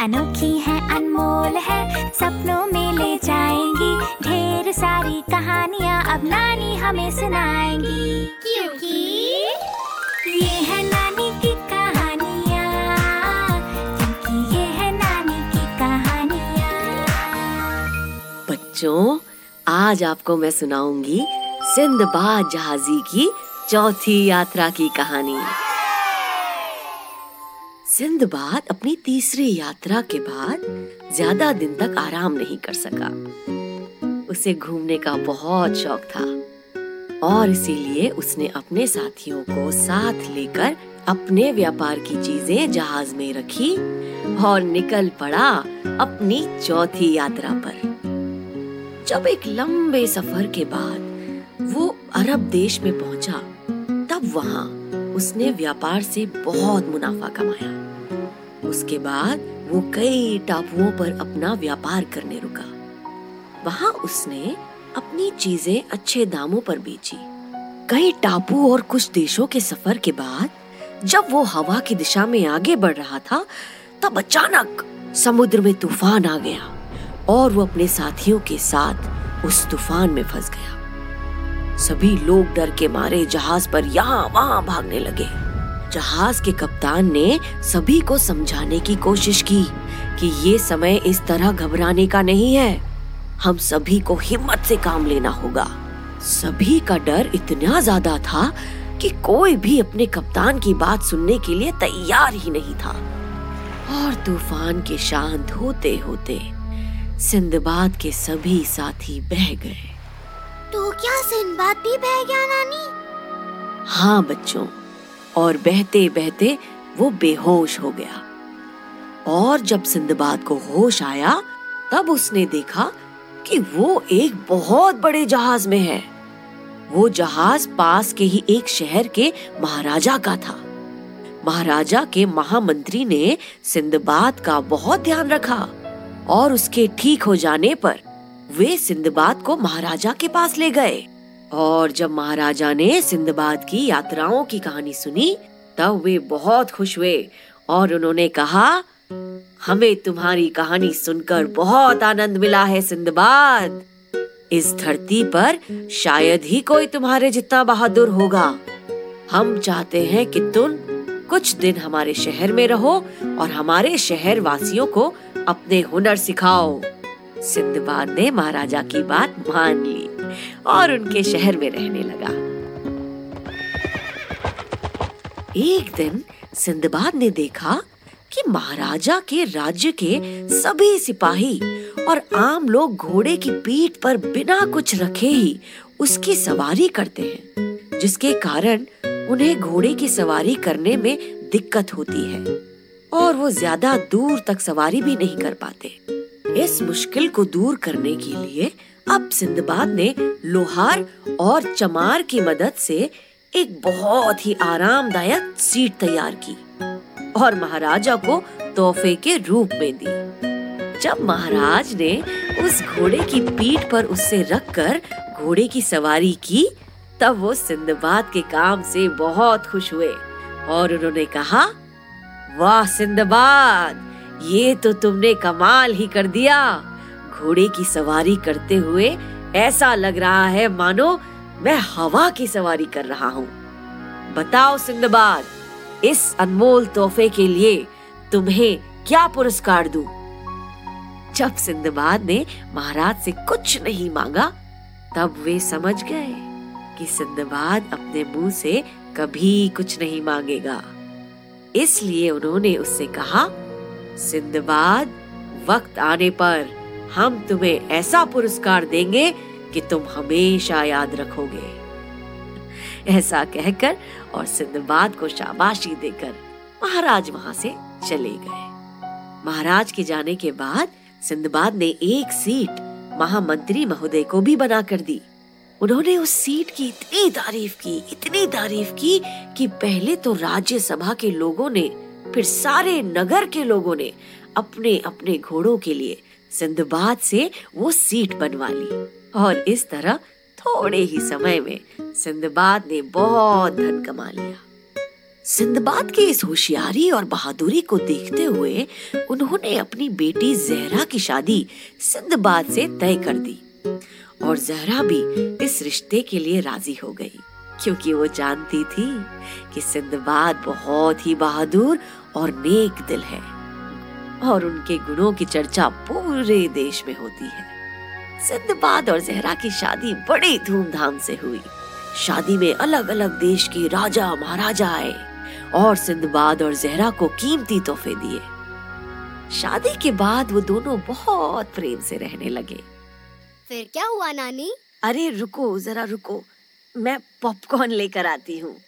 अनोखी है, अनमोल है, सपनों में ले जाएंगी। ढेर सारी कहानियाँ अब नानी हमें सुनाएंगी, क्योंकि ये है नानी की कहानियाँ, क्योंकि ये है नानी की कहानियाँ। बच्चों, आज आपको मैं सुनाऊंगी सिंदबाद जहाजी की चौथी यात्रा की कहानी। सिंदबाद अपनी तीसरी यात्रा के बाद ज्यादा दिन तक आराम नहीं कर सका। उसे घूमने का बहुत शौक था और इसीलिए उसने अपने साथियों को साथ लेकर अपने व्यापार की चीजें जहाज में रखी और निकल पड़ा अपनी चौथी यात्रा पर। जब एक लंबे सफर के बाद वो अरब देश में पहुंचा, तब वहां उसने व्यापार से बहुत मुनाफा कमाया। उसके बाद वो कई टापुओं पर अपना व्यापार करने रुका। वहां उसने अपनी चीजें अच्छे दामों पर बेची। कई टापू और कुछ देशों के सफर के बाद जब वो हवा की दिशा में आगे बढ़ रहा था, तब अचानक समुद्र में तूफान आ गया और वो अपने साथियों के साथ उस तूफान में फंस गया। सभी लोग डर के मारे जहाज पर यहाँ वहाँ भागने लगे। जहाज के कप्तान ने सभी को समझाने की कोशिश की कि ये समय इस तरह घबराने का नहीं है, हम सभी को हिम्मत से काम लेना होगा। सभी का डर इतना ज्यादा था कि कोई भी अपने कप्तान की बात सुनने के लिए तैयार ही नहीं था। और तूफान के शांत होते होते सिंदबाद के सभी साथी बह गए। तो क्या सिंदबाद भी बह गया नानी? हाँ बच्चों, और बहते बहते वो बेहोश हो गया। और जब सिंदबाद को होश आया, तब उसने देखा कि वो एक बहुत बड़े जहाज में है। वो जहाज पास के ही एक शहर के महाराजा का था। महाराजा के महामंत्री ने सिंदबाद का बहुत ध्यान रखा और उसके ठीक हो जाने पर वे सिंदबाद को महाराजा के पास ले गए। और जब महाराजा ने सिंदबाद की यात्राओं की कहानी सुनी, तब वे बहुत खुश हुए और उन्होंने कहा, हमें तुम्हारी कहानी सुनकर बहुत आनंद मिला है सिंदबाद। इस धरती पर शायद ही कोई तुम्हारे जितना बहादुर होगा। हम चाहते हैं कि तुम कुछ दिन हमारे शहर में रहो और हमारे शहर वासियों को अपने हुनर सिखाओ। सिंदबाद ने महाराजा की बात मान ली और उनके शहर में रहने लगा। एक दिन सिंदबाद ने देखा कि महाराजा के राज्य के सभी सिपाही और आम लोग घोड़े की पीठ पर बिना कुछ रखे ही उसकी सवारी करते हैं, जिसके कारण उन्हें घोड़े की सवारी करने में दिक्कत होती है और वो ज्यादा दूर तक सवारी भी नहीं कर पाते। इस मुश्किल को दूर करने के लिए अब सिंदबाद ने लोहार और चमार की मदद से एक बहुत ही आरामदायक सीट तैयार की और महाराजा को तोहफे के रूप में दी। जब महाराज ने उस घोड़े की पीठ पर उससे रखकर घोड़े की सवारी की, तब वो सिंदबाद के काम से बहुत खुश हुए और उन्होंने कहा, वाह सिंदबाद, ये तो तुमने कमाल ही कर दिया। घोड़े की सवारी करते हुए ऐसा लग रहा है मानो मैं हवा की सवारी कर रहा हूँ। बताओ सिंदबाद, इस अनमोल तोहफे के लिए तुम्हें क्या पुरस्कार दूं? जब सिंदबाद ने महाराज से कुछ नहीं मांगा, तब वे समझ गए कि सिंदबाद अपने मुंह से कभी कुछ नहीं मांगेगा। इसलिए उन्होंने उससे कहा, सिंदबाद, वक्त आने पर हम तुम्हें ऐसा पुरस्कार देंगे कि तुम हमेशा याद रखोगे। ऐसा कहकर और सिंदबाद को शाबाशी देकर महाराज वहां से चले गए। महाराज के जाने के बाद सिंदबाद ने एक सीट महामंत्री महोदय को भी बना कर दी। उन्होंने उस सीट की इतनी तारीफ की कि पहले तो राज्यसभा के लोगों ने, फिर सारे नगर के लोगों ने अपने अपने घोड़ों के लिए सिंदबाद से वो सीट बनवा ली और इस तरह थोड़े ही समय में सिंदबाद ने बहुत धन कमा लिया। सिंदबाद की इस होशियारी और बहादुरी को देखते हुए उन्होंने अपनी बेटी जहरा की शादी सिंदबाद से तय कर दी और जहरा भी इस रिश्ते के लिए राजी हो गई, क्योंकि वो जानती थी कि सिंदबाद बहुत ही बहादुर और नेक दिल है और उनके गुणों की चर्चा पूरे देश में होती है। सिंदबाद और जहरा की शादी बड़ी धूमधाम से हुई। शादी में अलग अलग देश के राजा महाराजा आए और सिंदबाद और जहरा को कीमती तोहफे दिए। शादी के बाद वो दोनों बहुत प्रेम से रहने लगे। फिर क्या हुआ नानी? अरे रुको, जरा रुको, मैं पॉपकॉर्न लेकर आती हूँ।